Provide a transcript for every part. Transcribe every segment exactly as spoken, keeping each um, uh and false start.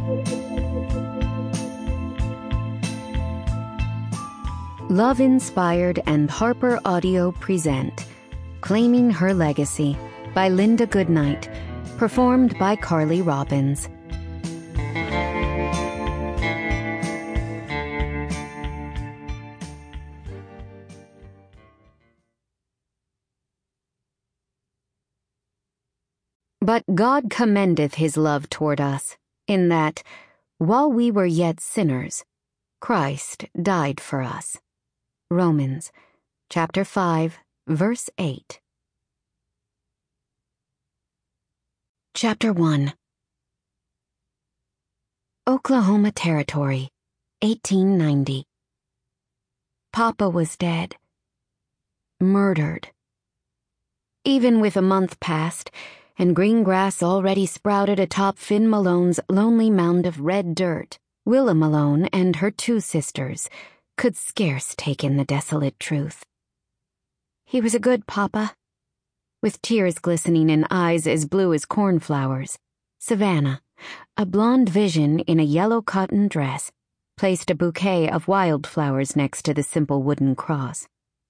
Love-inspired and Harper Audio present Claiming Her Legacy by Linda Goodnight, performed by Carly Robbins. But God commendeth his love toward us, in that, while we were yet sinners, Christ died for us. Romans, chapter five, verse eight. Chapter one. Oklahoma Territory, eighteen ninety. Papa was dead. Murdered. Even with a month past, and green grass already sprouted atop Finn Malone's lonely mound of red dirt, Willa Malone and her two sisters could scarce take in the desolate truth. He was a good papa. With tears glistening in eyes as blue as cornflowers, Savannah, a blonde vision in a yellow cotton dress, placed a bouquet of wildflowers next to the simple wooden cross.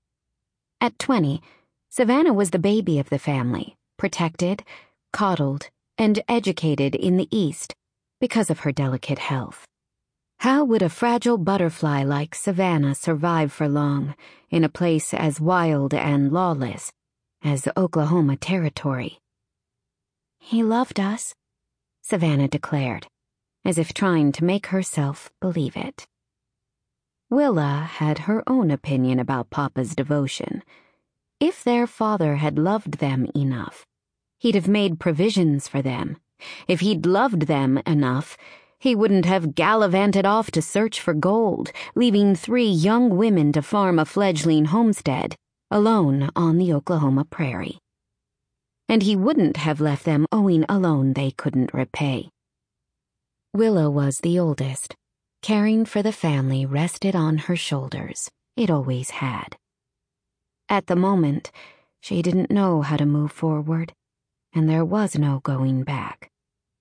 At twenty, Savannah was the baby of the family, protected, coddled, and educated in the East because of her delicate health. How would a fragile butterfly like Savannah survive for long in a place as wild and lawless as Oklahoma Territory? He loved us, Savannah declared, as if trying to make herself believe it. Willa had her own opinion about Papa's devotion. If their father had loved them enough, he'd have made provisions for them. If he'd loved them enough, he wouldn't have gallivanted off to search for gold, leaving three young women to farm a fledgling homestead, alone on the Oklahoma prairie. And he wouldn't have left them owing a loan they couldn't repay. Willa was the oldest. Caring for the family rested on her shoulders. It always had. At the moment, she didn't know how to move forward, and there was no going back.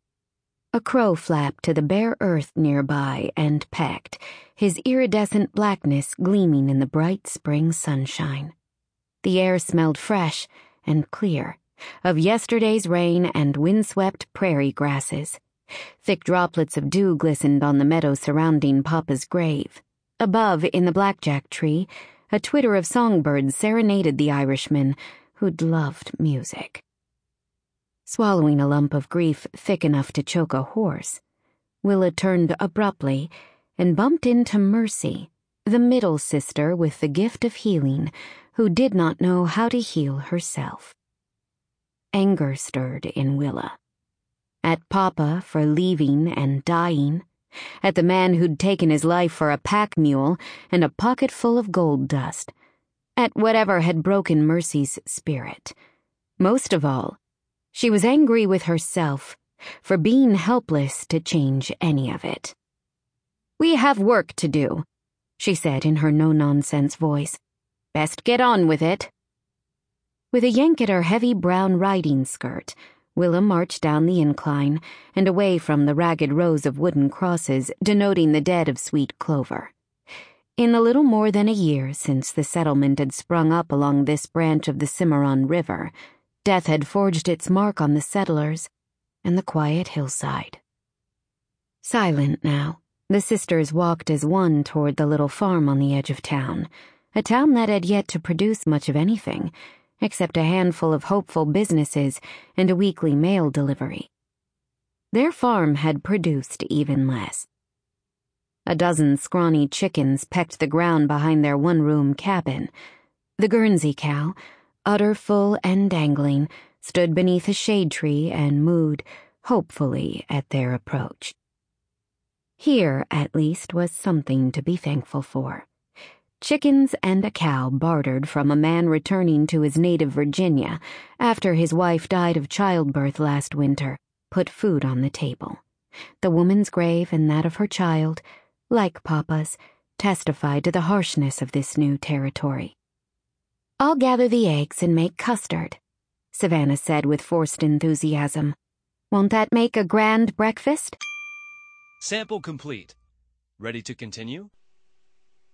A crow flapped to the bare earth nearby and pecked, his iridescent blackness gleaming in the bright spring sunshine. The air smelled fresh and clear, of yesterday's rain and windswept prairie grasses. Thick droplets of dew glistened on the meadow surrounding Papa's grave. Above, in the blackjack tree, a twitter of songbirds serenaded the Irishman, who'd loved music. Swallowing a lump of grief thick enough to choke a horse, Willa turned abruptly and bumped into Mercy, the middle sister with the gift of healing, who did not know how to heal herself. Anger stirred in Willa. At Papa for leaving and dying, at the man who'd taken his life for a pack mule and a pocket full of gold dust, at whatever had broken Mercy's spirit. Most of all, she was angry with herself for being helpless to change any of it. "We have work to do," she said in her no-nonsense voice. "Best get on with it." With a yank at her heavy brown riding skirt, Willa marched down the incline and away from the ragged rows of wooden crosses denoting the dead of sweet clover. In the little more than a year since the settlement had sprung up along this branch of the Cimarron River, death had forged its mark on the settlers and the quiet hillside. Silent now, the sisters walked as one toward the little farm on the edge of town, a town that had yet to produce much of anything, except a handful of hopeful businesses and a weekly mail delivery. Their farm had produced even less. A dozen scrawny chickens pecked the ground behind their one-room cabin. The Guernsey cow, udder full and dangling, stood beneath a shade tree and mooed hopefully at their approach. Here, at least, was something to be thankful for. Chickens and a cow bartered from a man returning to his native Virginia after his wife died of childbirth last winter, put food on the table. The woman's grave and that of her child, like Papa's, testified to the harshness of this new territory. "I'll gather the eggs and make custard," Savannah said with forced enthusiasm. "Won't that make a grand breakfast?" Sample complete. Ready to continue?